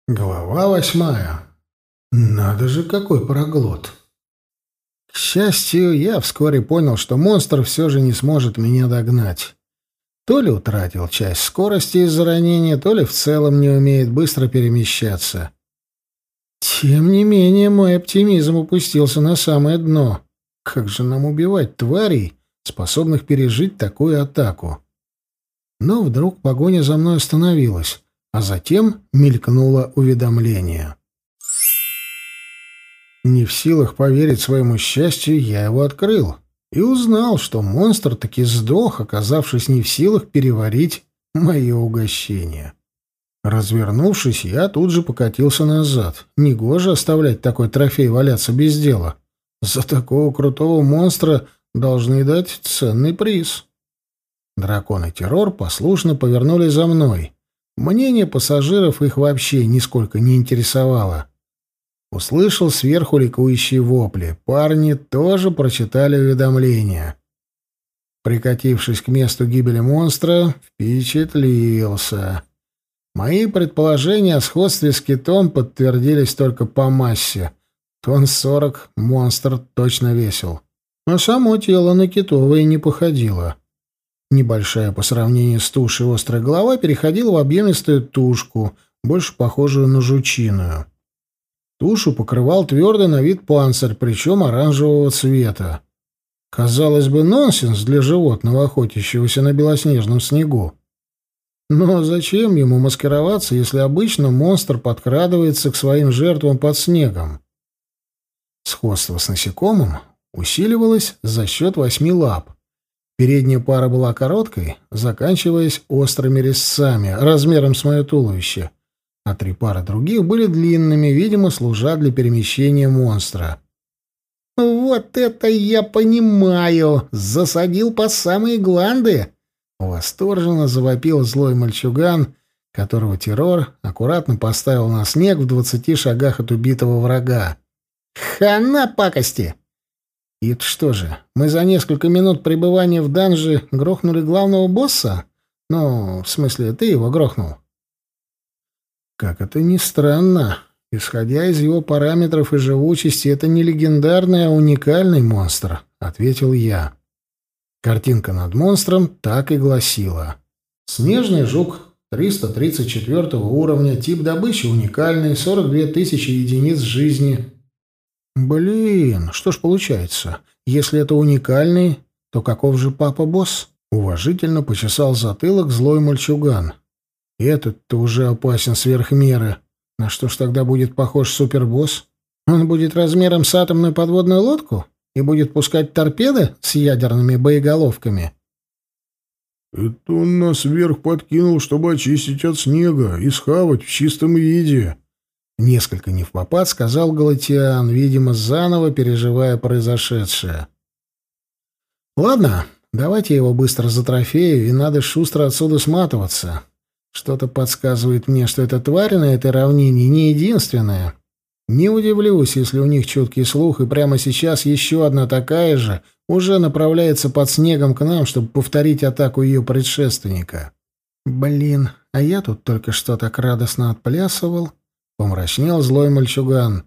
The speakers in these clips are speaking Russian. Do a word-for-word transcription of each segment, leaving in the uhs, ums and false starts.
Глава восьмая. Надо же, какой проглот. К счастью, я вскоре понял, что монстр все же не сможет меня догнать. То ли утратил часть скорости из-за ранения, то ли в целом не умеет быстро перемещаться. Тем не менее, мой оптимизм опустился на самое дно. Как же нам убивать тварей, способных пережить такую атаку? Но вдруг погоня за мной остановилась, а затем мелькнуло уведомление. Не в силах поверить своему счастью, я его открыл и узнал, что монстр таки сдох, оказавшись не в силах переварить мое угощение. Развернувшись, я тут же покатился назад. Негоже оставлять такой трофей валяться без дела. За такого крутого монстра должны дать ценный приз. Дракон и террор послушно повернули за мной. Мнение пассажиров их вообще нисколько не интересовало. Услышал сверху ликующие вопли. Парни тоже прочитали уведомление. Прикатившись к месту гибели монстра, впечатлился. Мои предположения о сходстве с китом подтвердились только по массе. Тонн сорок монстр точно весил. А само тело на китовое не походило. Небольшая по сравнению с тушей острая голова переходила в объемистую тушку, больше похожую на жучиную. Тушу покрывал твердый на вид панцирь, причем оранжевого цвета. Казалось бы, нонсенс для животного, охотящегося на белоснежном снегу. Но зачем ему маскироваться, если обычно монстр подкрадывается к своим жертвам под снегом? Сходство с насекомым усиливалось за счет восьми лап. Передняя пара была короткой, заканчиваясь острыми резцами, размером с мое туловище, а три пары других были длинными, видимо, служа для перемещения монстра. «Вот это я понимаю! Засадил по самые гланды!» Восторженно завопил злой мальчуган, которого террор аккуратно поставил на снег в двадцати шагах от убитого врага. «Хана пакости!» «И что же, мы за несколько минут пребывания в данже грохнули главного босса? Ну, в смысле, ты его грохнул?» Как это ни странно, исходя из его параметров и живучести, это не легендарный, а уникальный монстр, — ответил я. Картинка над монстром так и гласила. Снежный жук триста тридцать четвёртого уровня, тип добычи уникальный, сорок две тысячи единиц жизни. Блин, что ж получается, если это уникальный, то каков же папа-босс? Уважительно почесал затылок злой мальчуган. Этот-то уже опасен сверх меры. На что ж тогда будет похож супербосс? Он будет размером с атомную подводную лодку и будет пускать торпеды с ядерными боеголовками? Это он нас вверх подкинул, чтобы очистить от снега и схавать в чистом виде. Несколько невпопад сказал Галатиан, видимо, заново переживая произошедшее. Ладно, давайте его быстро затрофею, и надо шустро отсюда сматываться. Что-то подсказывает мне, что эта тварь на этой равнине не единственная. Не удивлюсь, если у них чуткий слух, и прямо сейчас еще одна такая же уже направляется под снегом к нам, чтобы повторить атаку ее предшественника. Блин, а я тут только что так радостно отплясывал. Помрачнел злой мальчуган.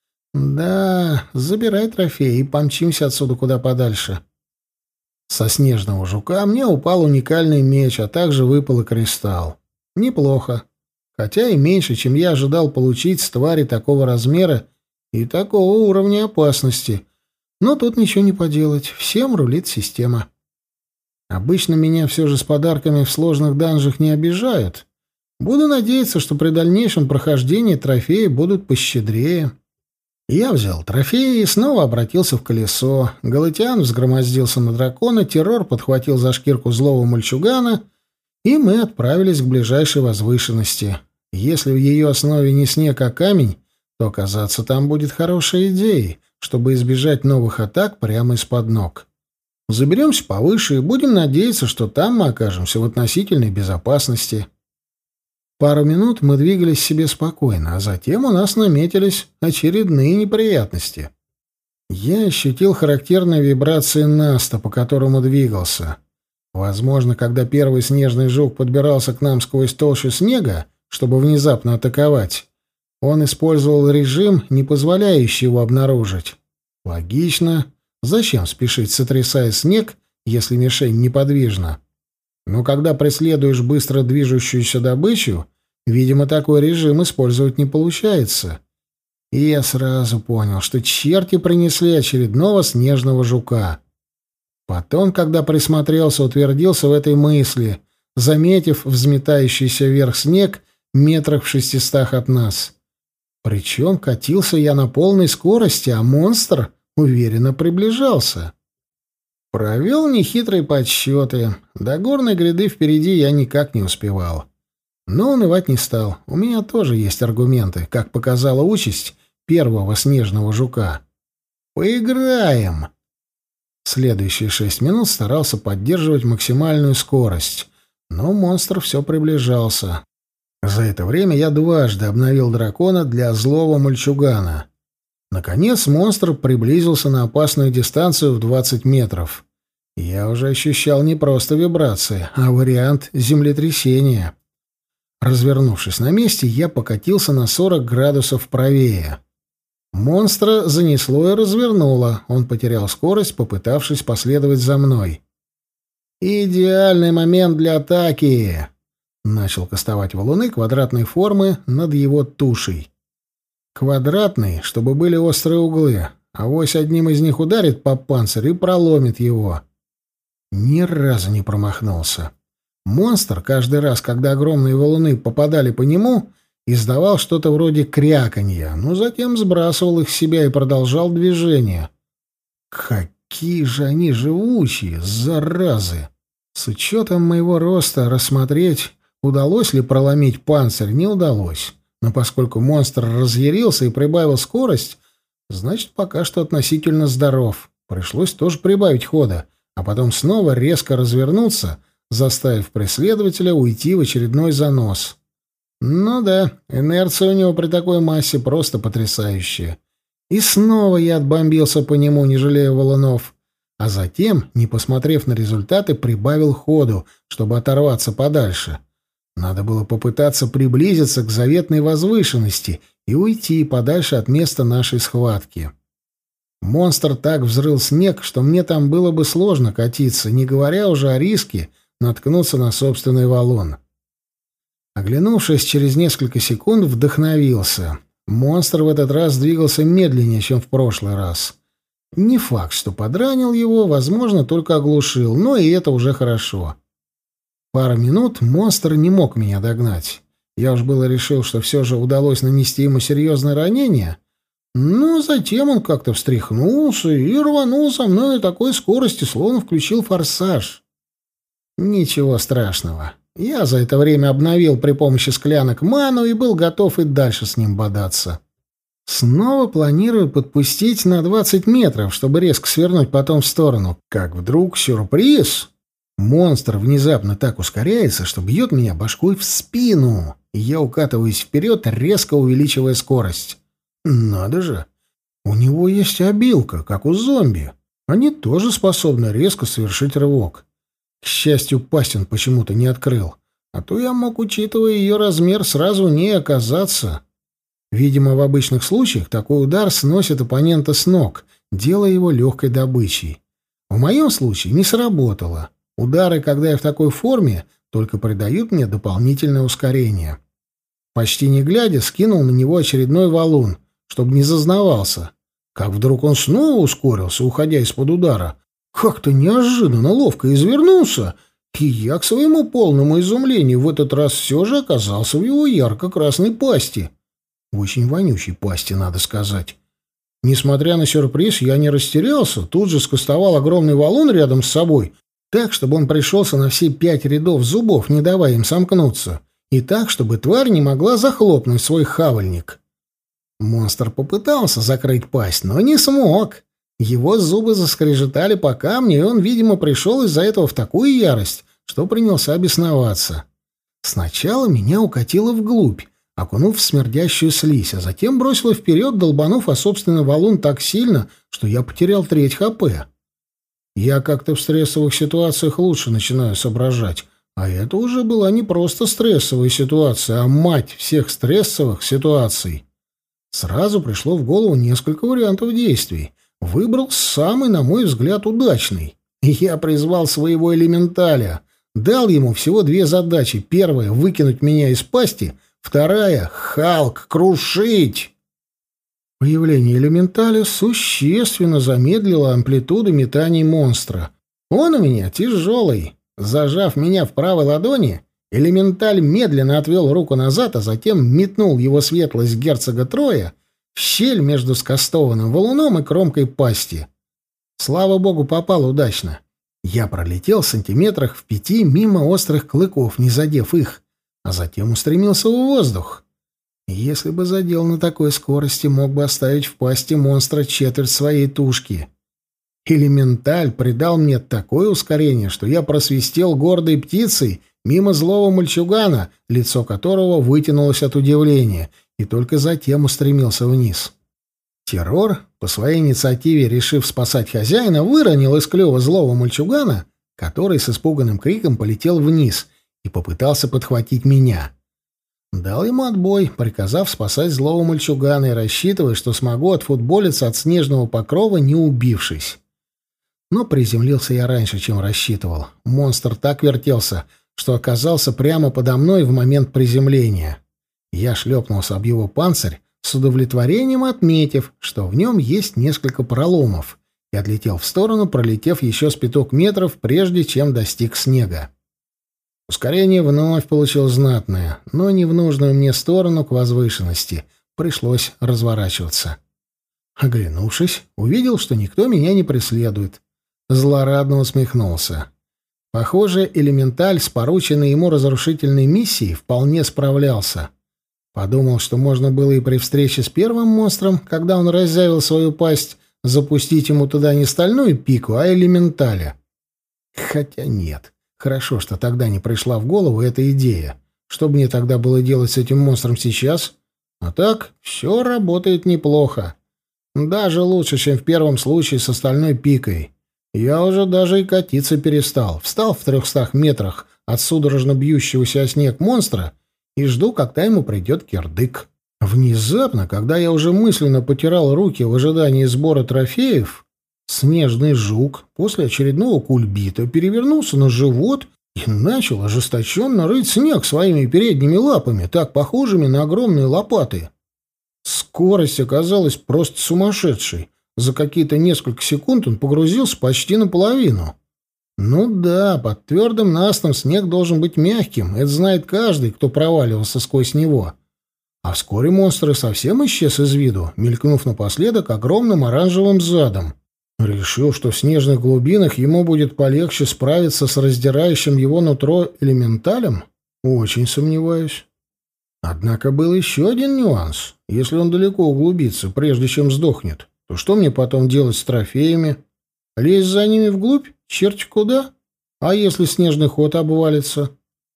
Да, забирай трофей и помчимся отсюда куда подальше. Со снежного жука мне упал уникальный меч, а также выпал и кристалл. Неплохо. Хотя и меньше, чем я ожидал получить с твари такого размера и такого уровня опасности. Но тут ничего не поделать. Всем рулит система. Обычно меня все же с подарками в сложных данжах не обижают. Буду надеяться, что при дальнейшем прохождении трофеи будут пощедрее. Я взял трофеи и снова обратился в колесо. Галатиан взгромоздился на дракона, террор подхватил за шкирку злого мальчугана, и мы отправились к ближайшей возвышенности. Если в ее основе не снег, а камень, то оказаться там будет хорошей идеей, чтобы избежать новых атак прямо из-под ног. Заберемся повыше и будем надеяться, что там мы окажемся в относительной безопасности. Пару минут мы двигались себе спокойно, а затем у нас наметились очередные неприятности. Я ощутил характерные вибрации наста, по которому двигался. Возможно, когда первый снежный жук подбирался к нам сквозь толщу снега, чтобы внезапно атаковать, Он использовал режим, не позволяющий его обнаружить. Логично. Зачем спешить, сотрясая снег, если мишень неподвижна? Но когда преследуешь быстро движущуюся добычу, видимо, такой режим использовать не получается. И я сразу понял, что черти принесли очередного снежного жука. Потом, когда присмотрелся, утвердился в этой мысли, заметив взметающийся вверх снег метрах в шестистах от нас. Причем катился я на полной скорости, а монстр уверенно приближался. Провел нехитрые подсчеты. До горной гряды впереди я никак не успевал. Но унывать не стал. У меня тоже есть аргументы, как показала участь первого снежного жука. Поиграем! Следующие шесть минут старался поддерживать максимальную скорость, но монстр все приближался. За это время я дважды обновил дракона для злого мальчугана. Наконец монстр приблизился на опасную дистанцию в двадцать метров. Я уже ощущал не просто вибрации, а вариант землетрясения. Развернувшись на месте, я покатился на сорок градусов правее. Монстра занесло и развернуло. Он потерял скорость, попытавшись последовать за мной. «Идеальный момент для атаки!» Начал кастовать валуны квадратной формы над его тушей. Квадратный, чтобы были острые углы, авось одним из них ударит по панцирю и проломит его. Ни разу не промахнулся. Монстр каждый раз, когда огромные валуны попадали по нему, издавал что-то вроде кряканья, но затем сбрасывал их с себя и продолжал движение. Какие же они живучие, заразы! С учетом моего роста рассмотреть, удалось ли проломить панцирь, не удалось. Но поскольку монстр разъярился и прибавил скорость, значит, пока что относительно здоров. Пришлось тоже прибавить хода, а потом снова резко развернуться, заставив преследователя уйти в очередной занос. Ну да, инерция у него при такой массе просто потрясающая. И снова я отбомбился по нему, не жалея валунов. А затем, не посмотрев на результаты, прибавил ходу, чтобы оторваться подальше. Надо было попытаться приблизиться к заветной возвышенности и уйти подальше от места нашей схватки. Монстр так взрыл снег, что мне там было бы сложно катиться, не говоря уже о риске наткнуться на собственный валун. Оглянувшись через несколько секунд, вдохновился. Монстр в этот раз двигался медленнее, чем в прошлый раз. Не факт, что подранил его, возможно, только оглушил, но и это уже хорошо. Пару минут монстр не мог меня догнать. Я уж было решил, что все же удалось нанести ему серьезное ранение, но затем он как-то встряхнулся и рванул со мной на такой скорости, словно включил форсаж. Ничего страшного. Я за это время обновил при помощи склянок ману и был готов и дальше с ним бодаться. Снова планирую подпустить на двадцать метров, чтобы резко свернуть потом в сторону. Как вдруг сюрприз! Монстр внезапно так ускоряется, что бьет меня башкой в спину, и я укатываюсь вперед, резко увеличивая скорость. Надо же! У него есть обилка, как у зомби. Они тоже способны резко совершить рывок. К счастью, пасть он почему-то не открыл, а то я мог, учитывая ее размер, сразу в ней оказаться. Видимо, в обычных случаях такой удар сносит оппонента с ног, делая его легкой добычей. В моем случае не сработало. Удары, когда я в такой форме, только придают мне дополнительное ускорение. Почти не глядя, скинул на него очередной валун, чтобы не зазнавался. Как вдруг он снова ускорился, уходя из-под удара. Как-то неожиданно ловко извернулся, и я, к своему полному изумлению, в этот раз все же оказался в его ярко-красной пасти. Очень вонючей пасти, надо сказать. Несмотря на сюрприз, я не растерялся, тут же скостовал огромный валун рядом с собой, так, чтобы он пришелся на все пять рядов зубов, не давая им сомкнуться, и так, чтобы тварь не могла захлопнуть свой хавальник. Монстр попытался закрыть пасть, но не смог. Его зубы заскрежетали по камню, и он, видимо, пришел из-за этого в такую ярость, что принялся бесноваться. Сначала меня укатило вглубь, окунув в смердящую слизь, а затем бросило вперед, долбанув о собственный валун так сильно, что я потерял треть ХП. Я как-то в стрессовых ситуациях лучше начинаю соображать, а это уже была не просто стрессовая ситуация, а мать всех стрессовых ситуаций. Сразу пришло в голову несколько вариантов действий. Выбрал самый, на мой взгляд, удачный. Я призвал своего элементаля. Дал ему всего две задачи. Первая — выкинуть меня из пасти. Вторая — Халк крушить. Появление элементаля существенно замедлило амплитуду метаний монстра. Он у меня тяжелый. Зажав меня в правой ладони, элементаль медленно отвел руку назад, а затем метнул его светлость герцога Троя в щель между скастованным валуном и кромкой пасти. Слава богу, попал удачно. Я пролетел в сантиметрах в пяти мимо острых клыков, не задев их, а затем устремился в воздух. Если бы задел на такой скорости, мог бы оставить в пасти монстра четверть своей тушки. Элементаль придал мне такое ускорение, что я просвистел гордой птицей мимо злого мальчугана, лицо которого вытянулось от удивления, и только затем устремился вниз. Террор, по своей инициативе решив спасать хозяина, выронил из клюва злого мальчугана, который с испуганным криком полетел вниз и попытался подхватить меня. Дал ему отбой, приказав спасать злого мальчугана и рассчитывая, что смогу отфутболиться от снежного покрова, не убившись. Но приземлился я раньше, чем рассчитывал. Монстр так вертелся, что оказался прямо подо мной в момент приземления. Я шлепнулся об его панцирь, с удовлетворением отметив, что в нем есть несколько проломов, и отлетел в сторону, пролетев еще с пяток метров, прежде чем достиг снега. Ускорение вновь получил знатное, но не в нужную мне сторону к возвышенности. Пришлось разворачиваться. Оглянувшись, увидел, что никто меня не преследует. Злорадно усмехнулся. Похоже, элементаль с порученной ему разрушительной миссией вполне справлялся. Подумал, что можно было и при встрече с первым монстром, когда он разъявил свою пасть, запустить ему туда не стальную пику, а элементаля. Хотя нет. Хорошо, что тогда не пришла в голову эта идея. Что мне тогда было делать с этим монстром сейчас? А так, все работает неплохо. Даже лучше, чем в первом случае с остальной пикой. Я уже даже и катиться перестал. Встал в трехстах метрах от судорожно бьющегося о снег монстра и жду, когда ему придет кирдык. Внезапно, когда я уже мысленно потирал руки в ожидании сбора трофеев, снежный жук после очередного кульбита перевернулся на живот и начал ожесточенно рыть снег своими передними лапами, так похожими на огромные лопаты. Скорость оказалась просто сумасшедшей. За какие-то несколько секунд он погрузился почти наполовину. Ну да, под твердым настом снег должен быть мягким, это знает каждый, кто проваливался сквозь него. А вскоре монстр и совсем исчез из виду, мелькнув напоследок огромным оранжевым задом. Решил, что в снежных глубинах ему будет полегче справиться с раздирающим его нутро элементалем? Очень сомневаюсь. Однако был еще один нюанс. Если он далеко углубится, прежде чем сдохнет, то что мне потом делать с трофеями? Лезть за ними вглубь? Черти куда? А если снежный ход обвалится?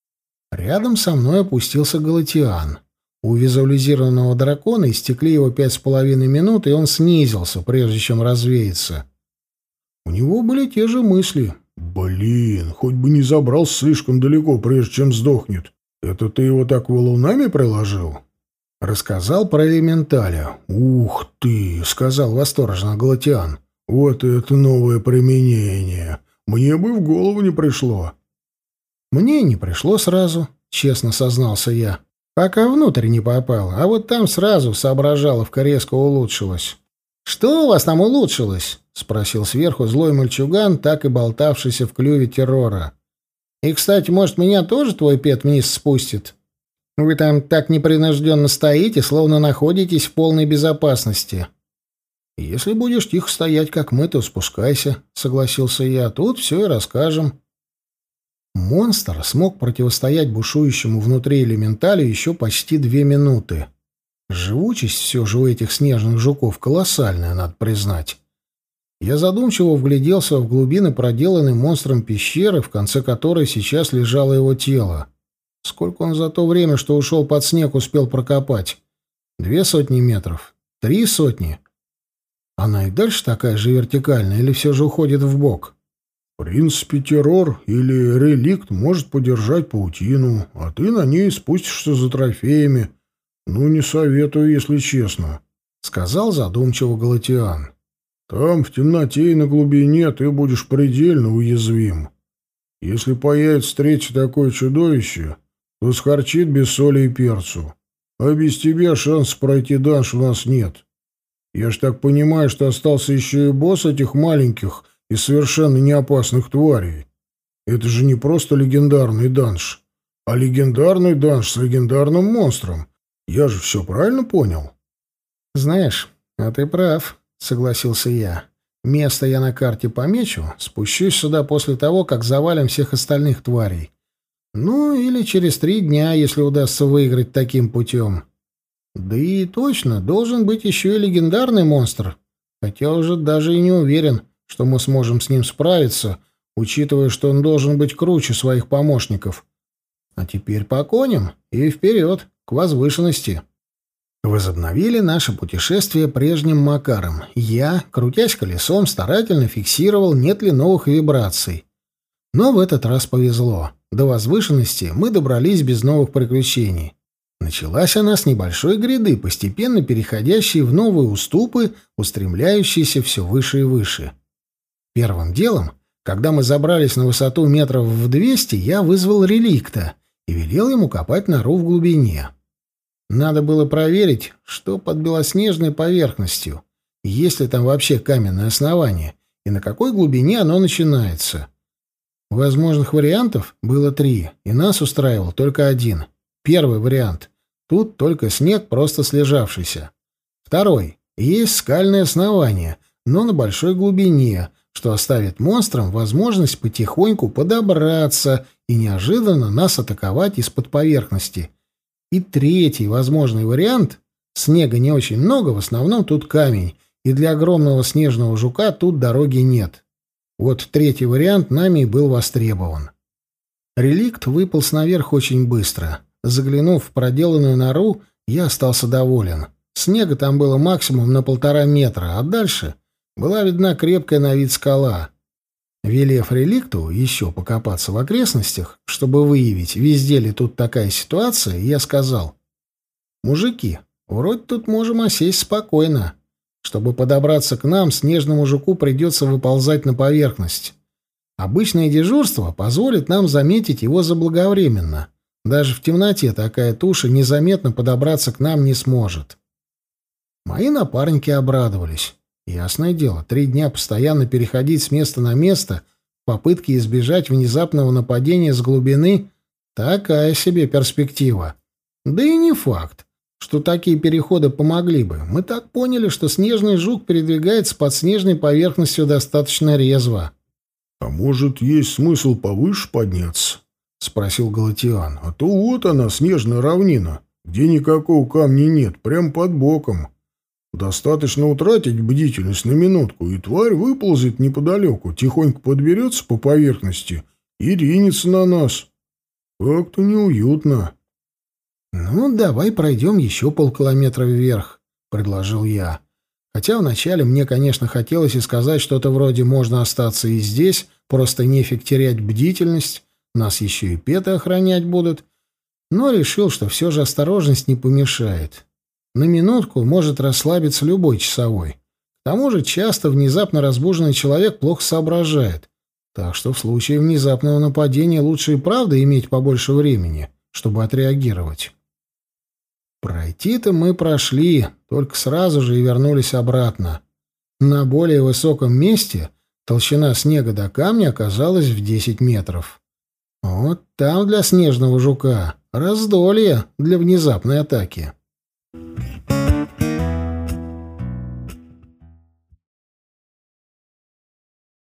Рядом со мной опустился Галатиан. У визуализированного дракона истекли его пять с половиной минут, и он снизился, прежде чем развеяться. У него были те же мысли. «Блин, хоть бы не забрался слишком далеко, прежде чем сдохнет. Это ты его так валунами приложил?» Рассказал про элементаля. «Ух ты!» — сказал восторженно Галатиан. «Вот это новое применение! Мне бы в голову не пришло!» «Мне не пришло сразу», — честно сознался я. «Пока внутрь не попал, а вот там сразу соображаловка резко улучшилась». «Что у вас там улучшилось?» — спросил сверху злой мальчуган, так и болтавшийся в клюве террора. «И, кстати, может, меня тоже твой пет вниз спустит? Вы там так непринужденно стоите, словно находитесь в полной безопасности». «Если будешь тихо стоять, как мы, то спускайся», — согласился я. «Тут все и расскажем». Монстр смог противостоять бушующему внутри элементалю еще почти две минуты. Живучесть все же у этих снежных жуков колоссальная, надо признать. Я задумчиво вгляделся в глубины проделанной монстром пещеры, в конце которой сейчас лежало его тело. Сколько он за то время, что ушел под снег, успел прокопать? Две сотни метров? Три сотни? Она и дальше такая же вертикальная или все же уходит вбок? В принципе, террор или реликт может подержать паутину, а ты на ней спустишься за трофеями. Ну, не советую, если честно. сказал задумчиво Галатиан. «Там, в темноте и на глубине, ты будешь предельно уязвим. Если появится третье такое чудовище, то схарчит без соли и перцу. А без тебя шанс пройти данж у нас нет. Я ж так понимаю, что остался еще и босс этих маленьких и совершенно неопасных тварей. Это же не просто легендарный данж, а легендарный данж с легендарным монстром. Я же все правильно понял?» «Знаешь, а ты прав», — согласился я. «Место я на карте помечу, спущусь сюда после того, как завалим всех остальных тварей. Ну, или через три дня, если удастся выиграть таким путем. Да и точно, должен быть еще и легендарный монстр, хотя уже даже и не уверен, что мы сможем с ним справиться, учитывая, что он должен быть круче своих помощников. А теперь по коням и вперед, к возвышенности». Возобновили наше путешествие прежним макаром. Я, крутясь колесом, старательно фиксировал, нет ли новых вибраций. Но в этот раз повезло. До возвышенности мы добрались без новых приключений. Началась она с небольшой гряды, постепенно переходящей в новые уступы, устремляющиеся все выше и выше. Первым делом, когда мы забрались на высоту метров в двести, я вызвал реликта и велел ему копать нору в глубине. Надо было проверить, что под белоснежной поверхностью, есть ли там вообще каменное основание, и на какой глубине оно начинается. Возможных вариантов было три, и нас устраивал только один. Первый вариант. Тут только снег, просто слежавшийся. Второй. Есть скальное основание, но на большой глубине, что оставит монстрам возможность потихоньку подобраться и неожиданно нас атаковать из-под поверхности. И третий возможный вариант — снега не очень много, в основном тут камень, и для огромного снежного жука тут дороги нет. Вот третий вариант нами и был востребован. Реликт выполз наверх очень быстро. Заглянув в проделанную нору, я остался доволен. Снега там было максимум на полтора метра, а дальше была видна крепкая на вид скала. Велев реликту еще покопаться в окрестностях, чтобы выявить, везде ли тут такая ситуация, я сказал: «Мужики, вроде тут можем осесть спокойно. Чтобы подобраться к нам, снежному жуку придется выползать на поверхность. Обычное дежурство позволит нам заметить его заблаговременно. Даже в темноте такая туша незаметно подобраться к нам не сможет». Мои напарники обрадовались. Ясное дело, три дня постоянно переходить с места на место в попытке избежать внезапного нападения с глубины — такая себе перспектива. Да и не факт, что такие переходы помогли бы. Мы так поняли, что снежный жук передвигается под снежной поверхностью достаточно резво. — А может, есть смысл повыше подняться? — спросил Галатиан. — А то вот она, снежная равнина, где никакого камня нет, прямо под боком. Достаточно утратить бдительность на минутку, и тварь выползет неподалеку, тихонько подберется по поверхности и ринется на нас. Как-то неуютно. — Ну, давай пройдем еще полкилометра вверх, — предложил я. Хотя вначале мне, конечно, хотелось и сказать что-то вроде «можно остаться и здесь, просто нефиг терять бдительность, нас еще и петы охранять будут», но решил, что все же осторожность не помешает. На минутку может расслабиться любой часовой. К тому же часто внезапно разбуженный человек плохо соображает, так что в случае внезапного нападения лучше и правда иметь побольше времени, чтобы отреагировать. Пройти-то мы прошли, только сразу же и вернулись обратно. На более высоком месте толщина снега до камня оказалась в десять метров. Вот там для снежного жука раздолье для внезапной атаки.